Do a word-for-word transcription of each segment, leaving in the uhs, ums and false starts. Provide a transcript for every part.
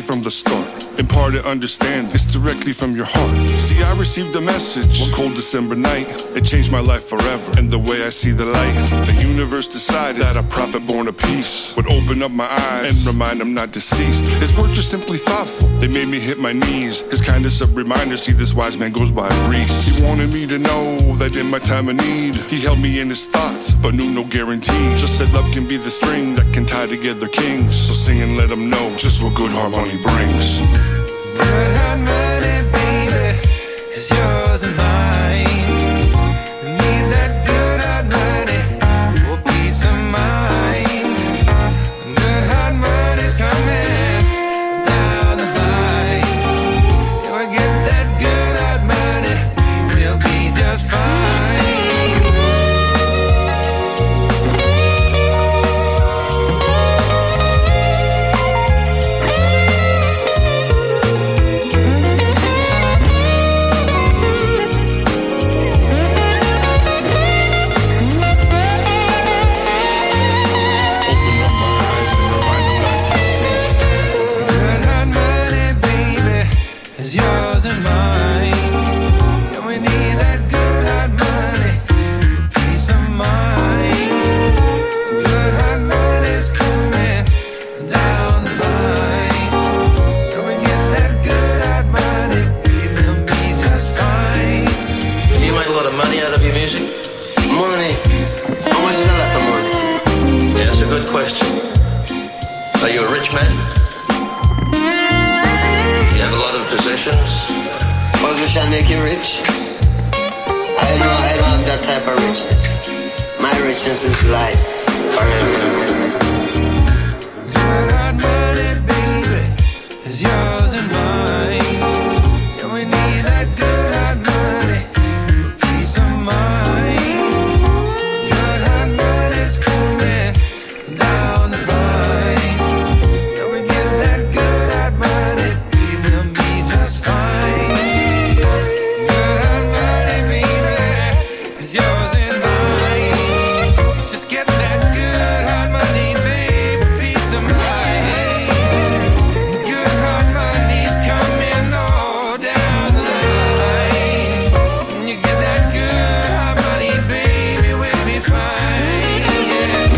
from the start. Imparted understand, it's directly from your heart. See, I received a message one cold December night. It changed my life forever, and the way I see the light. The universe decided that a prophet born of peace would open up my eyes and remind I'm not deceased. His words are simply thoughtful, they made me hit my knees. His kindness a reminder, see this wise man goes by Reese. He wanted me to know that in my time of need, he held me in his thoughts, but knew no guarantee. Just that love can be the string that can tie together kings. So sing and let him know just what good harmony brings. Good harmony, baby, is yours and mine. Need that good harmony for peace of mind. Good harmony's coming down the line. If we get that good harmony, we'll be just fine. Question. Are you a rich man? You have a lot of possessions? Position make you rich? I know I don't have that type of richness. My richness is life forever and ever. Good hard money, baby, is yours and mine. Yeah, we need that good hard money for peace of mind. Good hard money's coming down the line. Yeah, we get that good hard money, we'll be just fine. Good hard money, baby, is yours and mine. Just get that good hard money, baby, for peace of mind. Good hard money's coming all down the line. And you get that good hard money, baby, we'll be fine. Yeah.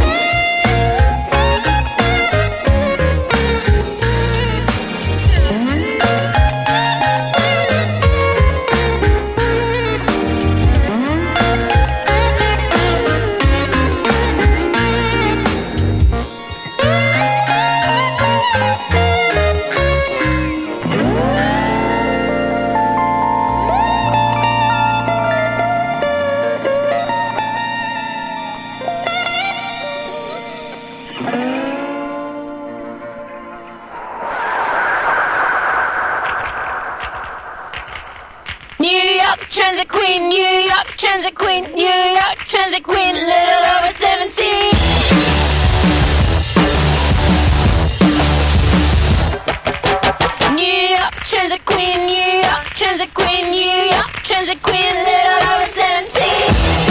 New York Transit Queen, New York Transit Queen, New York Transit Queen, little over seventeen. New York Transit Queen, New York Transit Queen, New York Transit Queen, little over seventeen.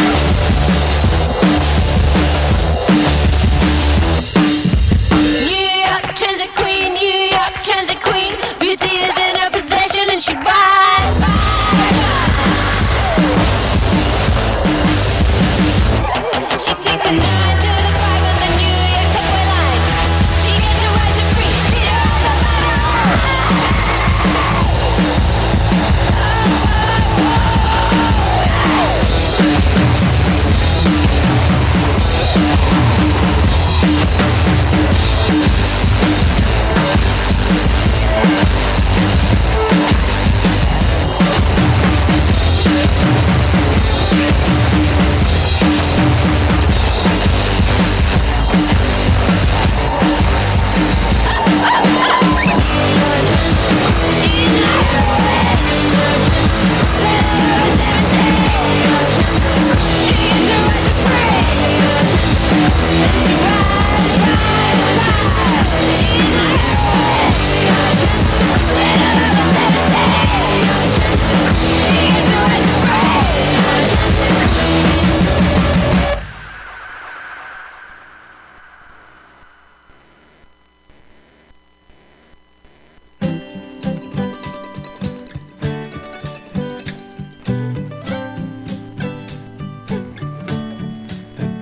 New York Transit Queen, New York Transit Queen, beauty is in her possession and she rides. She takes a nine to the five of the New York subway line. She gets her rights for free. Beat her up the line.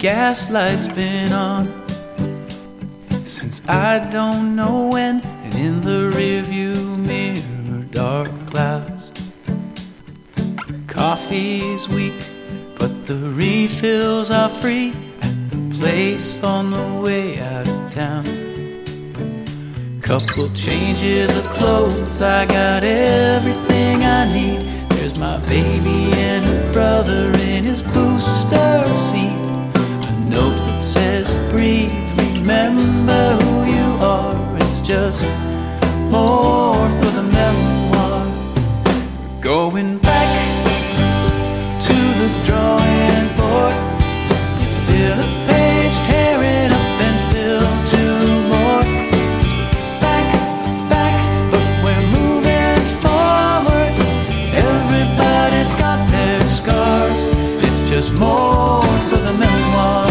gaslight's been on since I don't know when, and in the rearview mirror, dark clouds. Coffee's weak, but the refills are free at the place on the way out of town. Couple changes of clothes, I got everything I need. There's my baby and her brother in his booster seat. A note that says, breathe, remember who you are. It's just more for the memoir. We're going back to the drawing board. You fill a page, tear it up and fill two more. Back, back, but we're moving forward. Everybody's got their scars. It's just more for the memoir.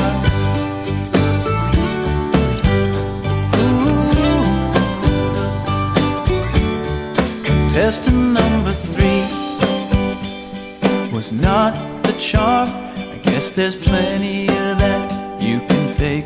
Ooh. Contestant number three was not the charm. I guess there's plenty of that you can fake.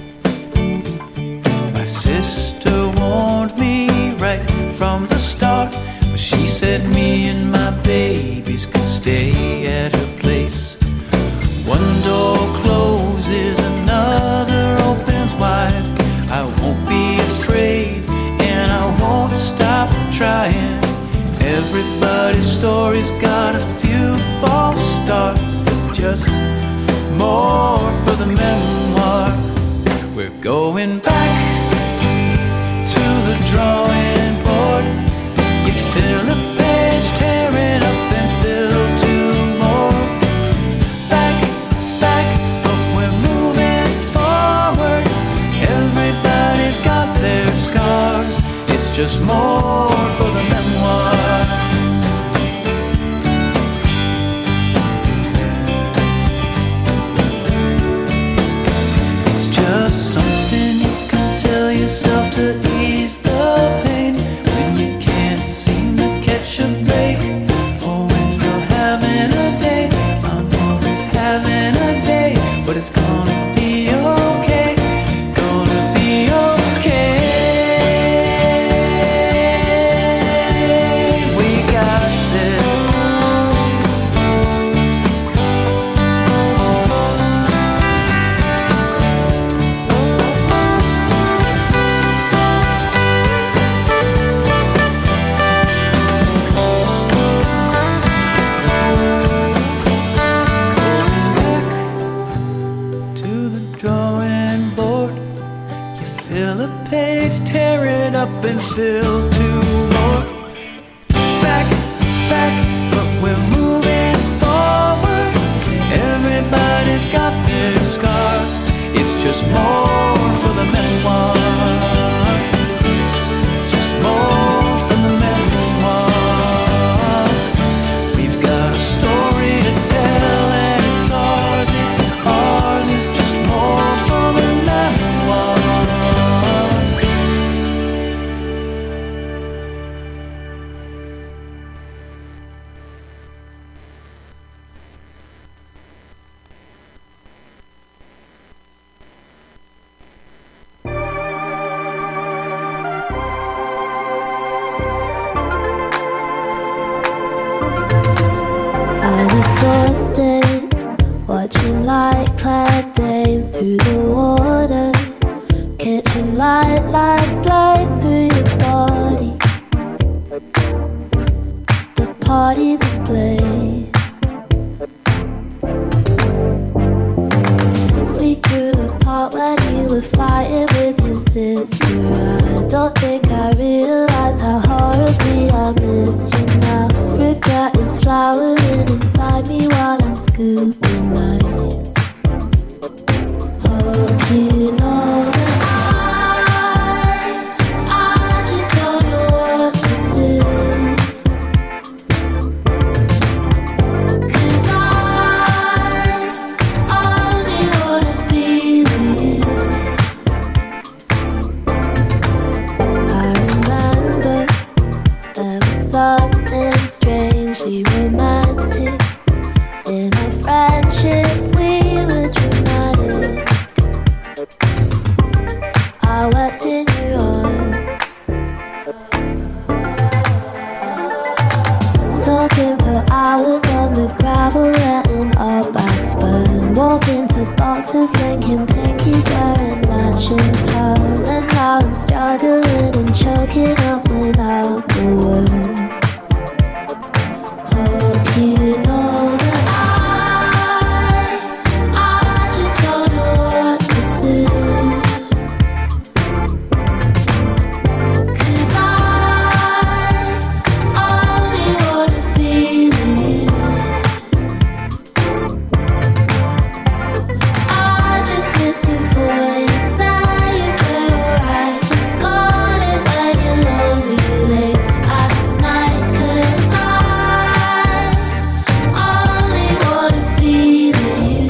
My sister warned me right from the start, but she said me and my babies could stay at her place. One door closes, another opens wide. I won't be afraid, and I won't stop trying. Everybody's story's got a few false starts. It's just more for the memoir. We're going back to the drawing board. You fill a page, tear it up and fill two more. Back, back, but we're moving forward. Everybody's got their scars. It's just more for the memoir. It's just something you can tell yourself to ease the pain when you can't seem to catch a break, or when you're having a day. I'm always having a day, but it's gonna be okay. Gonna be okay. We got this. To the drawing board, you fill a page, tear it up and fill two more. Back, back, but we're moving forward. Everybody's got their scars. It's just more for the memoir. Just more for the memoir. We've got a story to tell, and it's ours, it's ours. It's just more for the memoir. I'm exhausted, watching light-clad dames through the water, catching light like blades through your body. The party's ablaze. We grew apart when you were fighting with your sister. I don't think I realized how horribly I miss you now. Regret is flowering inside me while I'm scooping knives. Hope you know that I, I just don't know what to do. 'Cause I only wanna be with you. I remember there was something strangely romantic in our friendship. We were dramatic. glasses linking pinkies wearing matching pearl. And now I'm struggling and choking up without the words. Hope you know that I, I just don't know what to do. 'Cause I only wanna be with you. I just miss your voice, say it very right. Call it when you're lonely late at night. 'Cause I only wanna be with you.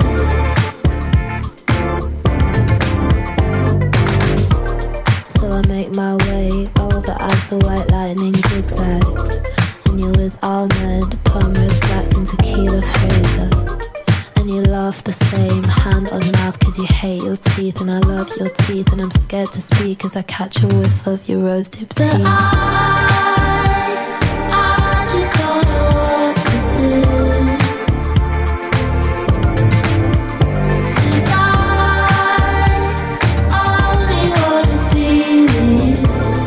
So I make my way over as the white lightning zigzags, and you're with Ahmed, palm red slacks and tequila Fraser. And you laugh the same, hand on mouth, 'cause you hate your teeth. And I love your teeth, and I'm scared to speak as I catch a whiff of your rose dipped tea. But I, I just don't know what to do. 'Cause I only wanna be with you.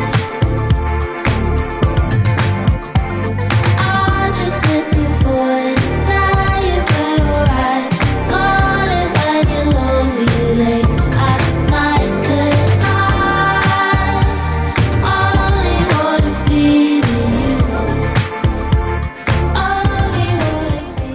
I just miss your voice, say it very right. Call it when you're lonely late at night. 'Cause I only wanna be with you. Only wanna be.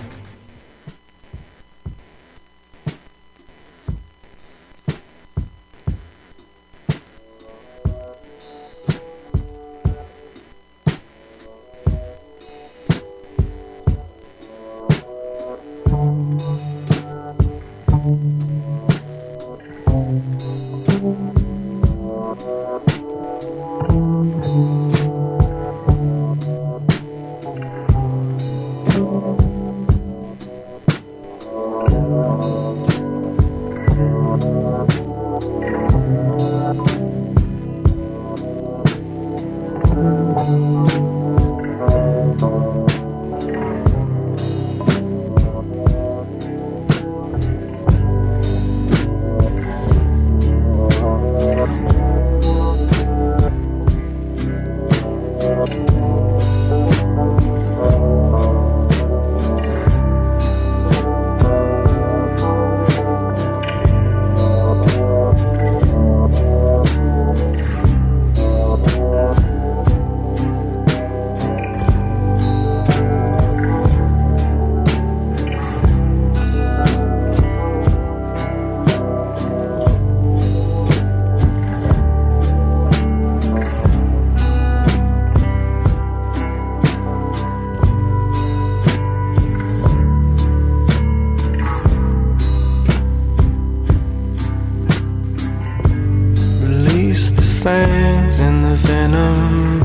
Release the fangs and the venom.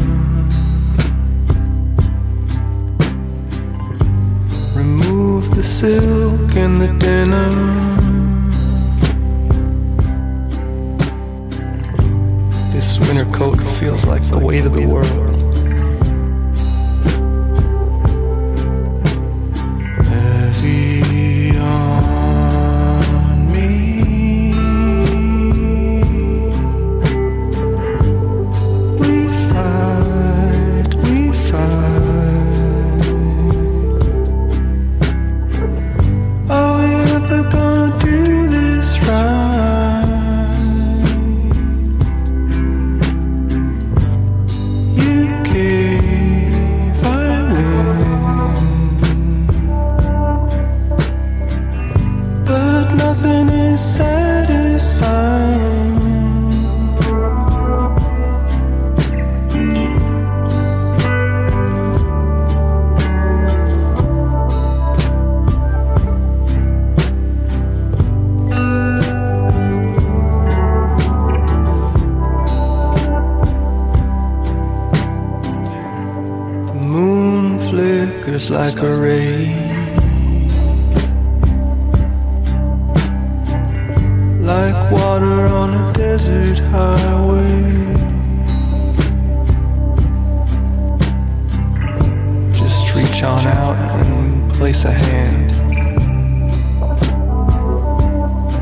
Remove the silk and the denim. This winter coat feels like the weight of the world. Heavy on me. We fight, we fight. Are we ever gonna do this right? You gave, I win. But nothing is satisfying. The moon flickers like a ray. Like water on a desert highway. Just reach on out and place a hand.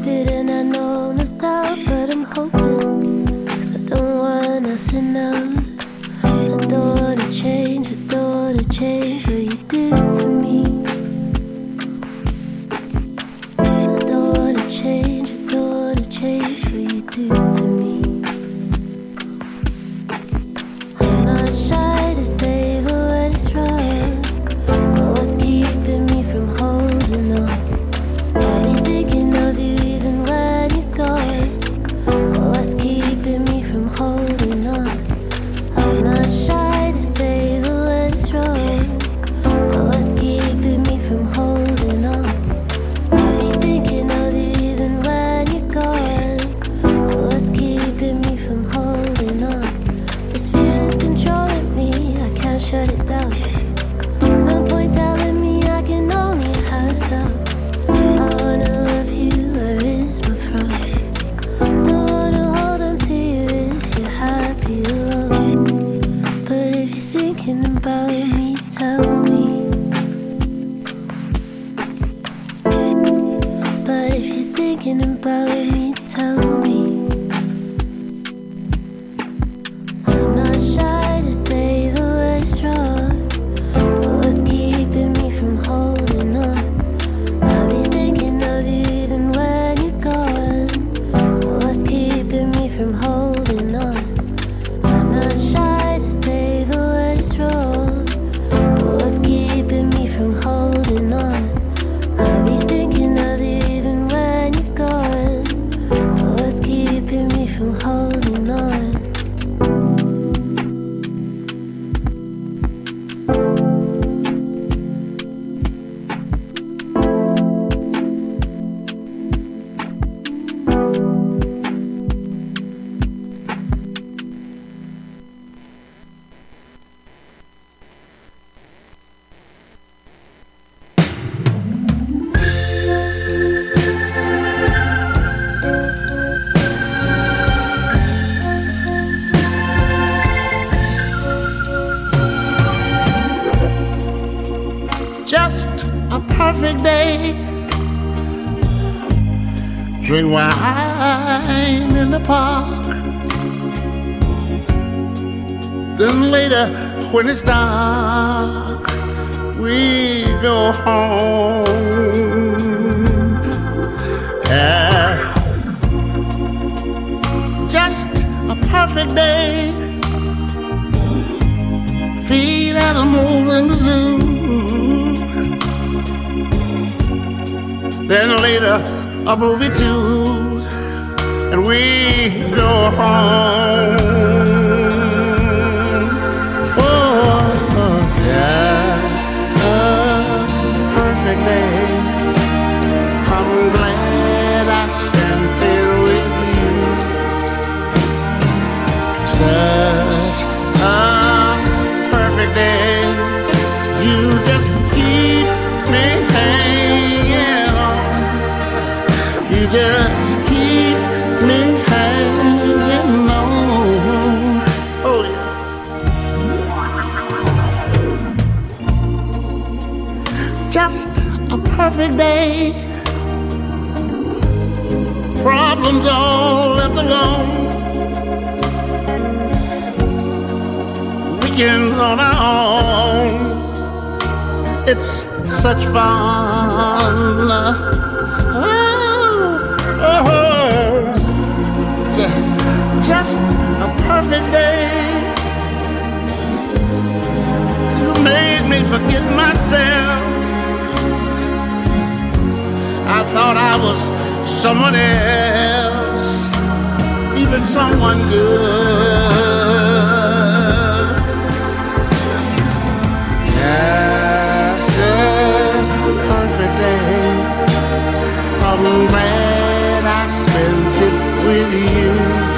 it and I know myself, but I'm hoping, 'cause I don't want nothing else. I don't wanna change, I don't wanna change what you did to me. I don't wanna change, I don't wanna change what you did to me. I'm not shy to say the word is wrong, but what's keeping me from holding on? I'll be thinking of you even when you're gone, but what's keeping me from holding on? I'm not shy to say the word is wrong, but what's keeping me from holding on? I'll be thinking of you even when you're gone, but what's keeping me from holding on? This feeling's controlling me, I can't shut it down. No point telling me I can only have some. I wanna love you, where is my front? Don't wanna hold on to you if you're happy alone. But if you're thinking about me, tell me. But if you're thinking about me, tell me. I'm not shy to say the word is wrong, but what's keeping me from holding on? I'll be thinking of you even when you're gone, but what's keeping me from holding on? I'm not shy to say the word is wrong, but what's keeping me from holding on? I'll be thinking of you even when you're gone, but what's keeping me from holding on? Just a perfect day. Drink wine in the park. Then later, when it's dark, we go home. Yeah. Just a perfect day. Feed animals in the zoo. Then later, a movie too, and we go home. Oh, yeah, a perfect day. I'm glad I spent it with you. Such a perfect day. You just keep me hanging on. You just keep me hanging on. Oh yeah. Just a perfect day. Problems all left alone. Weekends on our own. It's such fun. Oh, oh. It's a, just a perfect day. You made me forget myself. I thought I was someone else, even someone good. Just a perfect day. I'm glad I spent it with you.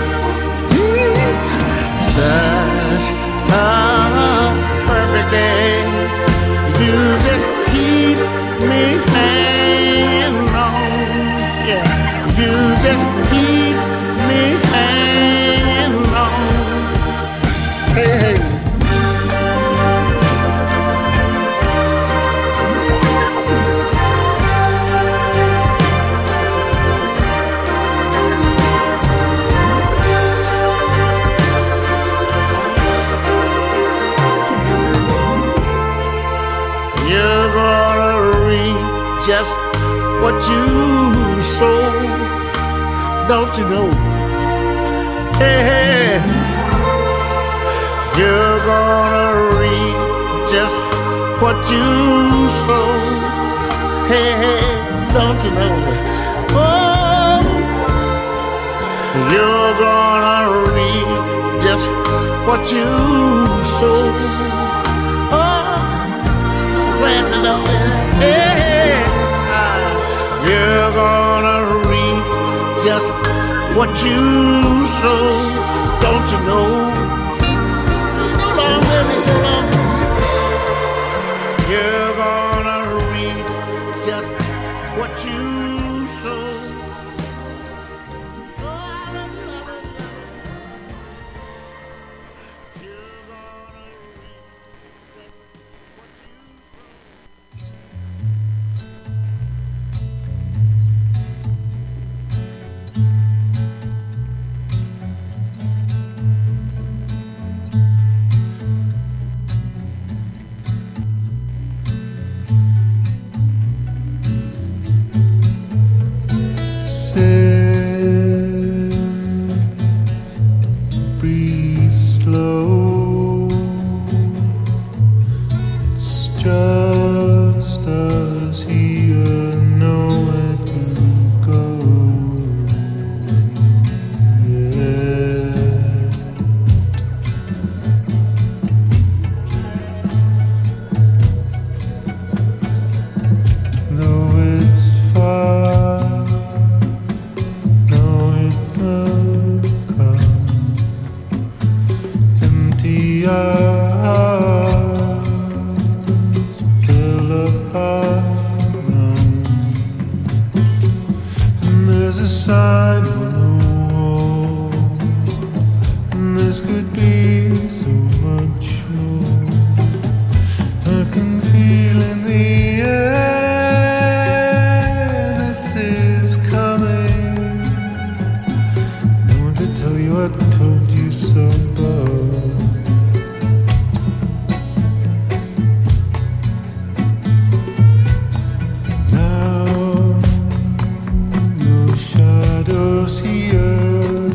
Such a perfect day. You just keep me hanging on. Yeah, you just keep me hanging on. Hey, hey. what you sow. Don't you know? Hey, hey, you're gonna reap just what you sow. Hey, hey, don't you know? Oh, you're gonna reap just what you sow. Oh, glad to know that. Hey, hey, you're gonna reap just what you sow. Don't you know? So long, baby, so long. You're gonna reap just what you sow. Oh, I love you, I love you. You're gonna reap just what you breathe slow. It's just us here, nowhere to go. Yeah. Though it's far, know it will come. Empty eyes fill up our lungs, and there's a sign on the wall, and this could be so much more. I can feel in the air this is coming. No one to tell you I told you so, but now no shadows here.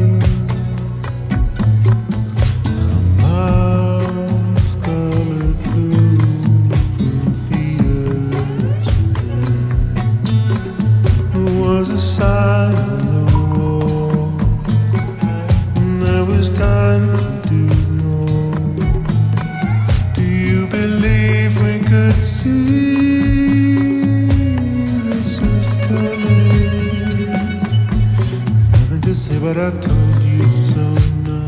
Mouths colored blue from fears within. There was a sign on the wall, and there was time to do more. Do you believe we could see this was coming? There's nothing to say, but I told you so now.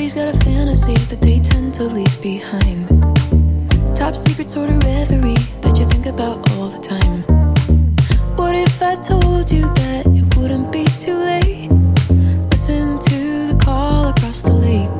Everybody's got a fantasy that they tend to leave behind. Top secret sort of reverie that you think about all the time. What if I told you that it wouldn't be too late? Listen to the call across the lake.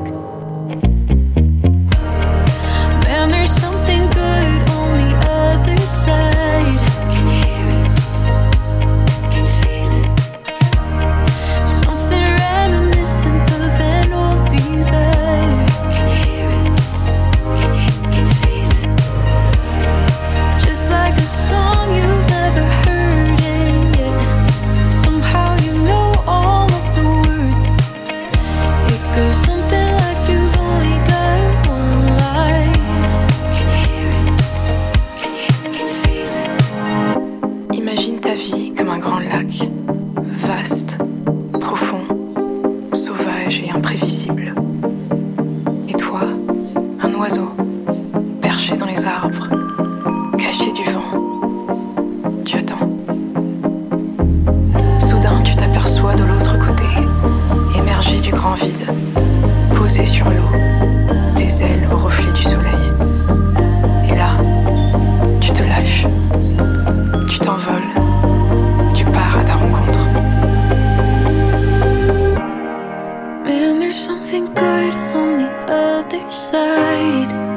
Man, there's something good on the other side. Can you hear it? Can you feel it? Something reminiscent of an old desire. Can you hear it? Can you, can you feel it? Just like a song you've never heard, and yet somehow you know all of the words. It goes something like you've only got one life. Can you hear it? Can you, can you feel it? Imagine ta vie comme un grand lac, vaste, profond, sauvage et imprévisible. Et toi, un oiseau, perché dans les arbres, caché du vent. Tu attends. Soudain, tu t'aperçois de l'autre côté, émergé du grand vide, posé sur l'eau, tes ailes au reflet du soleil. Et là, tu te lâches, tu t'envoles, tu pars à ta rencontre. Man, there's something good on the other side.